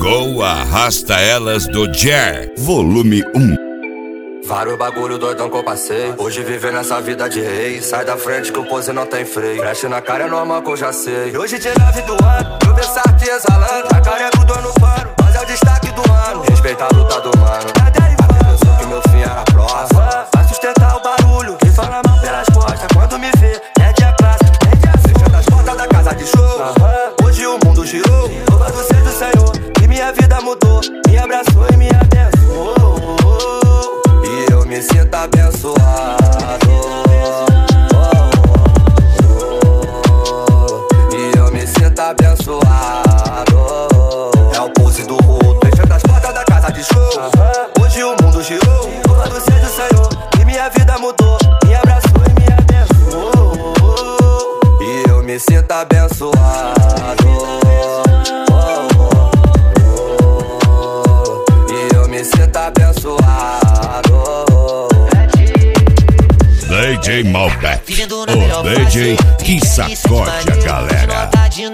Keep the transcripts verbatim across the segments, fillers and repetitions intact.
Chegou Arrasta Elas do Jer, volume um. Vários bagulho doidão que eu passei. Hoje viver nessa vida de rei. Sai da frente que o pose não tem freio. Flash na cara é normal que eu já sei. E hoje dia nove do ano, eu Versace exalando. A cara é do dono faro, mas é o destaque do ano. Respeita a luta do mano. Até pensou que meu fim era prova. Vai sustentar o barulho, quem fala mal pelas costas. Quando me vê, é dia clássico, é dia fechando as portas da casa de show. Hoje o mundo girou, louvado seja o Senhor. E minha vida mudou, me abraçou e me abençoou. E eu me sinto abençoado. Oh, oh, oh. E eu me sinto abençoado. É o pose do rodo, fechando as portas da casa de show. Hoje o mundo girou, louvado seja o Senhor. E minha vida mudou, me abraçou e me abençoou. E eu me sinto abençoado. Oh, oh, oh. E eu me sinto abençoado. D J Malbec, o D J que sacode a galera.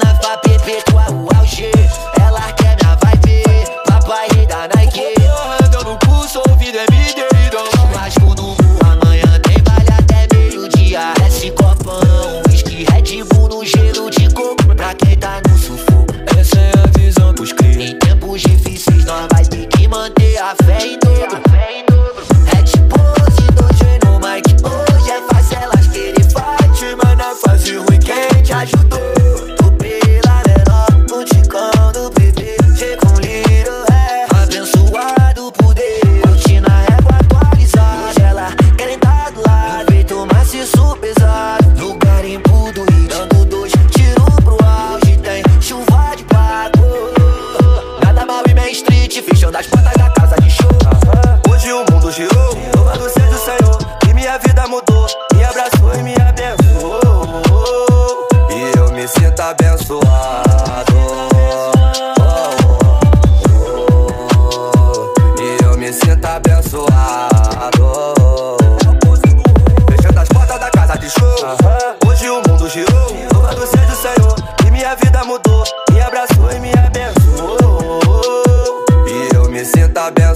Ela quer minha vibe, papai rei da Nike. Ando no pulso, ouvido é mídia e dom. Churrasco no burro, amanhã tem baile até meio-dia. Esse copão, whisky, Red Bull no gelo de coco. Pra quem tá no sufoco, essa é a visão pros cria. Em tempos difíceis nós vai ter que manter a fé em dobro. É tipo dois no Mike. Hoje é fácil elas querem fight, mas na fase ruim quem te ajudou? Tô pela menor, no ticão do bebê. Chega um little, é abençoado por Deus. Curtindo a régua atualizada. Hoje ela querem dar do lado, feito maciço pesado. No garimpo do Rio, dando dois tiros pro ar. Hoje tem chuva de pago. Nada mal e Main Street, fechando as portas da casa de show. Hoje o mundo girou, louvado seja o Senhor. E minha vida mudou, me abraçou e me abençoou. E eu me sinto abençoado. Oh, oh, oh. E eu me sinto abençoado. Fechando as portas da casa de show. Hoje o mundo girou, louvado seja o Senhor. E minha vida mudou, me abraçou e me abençoou. E eu me sinto abençoado.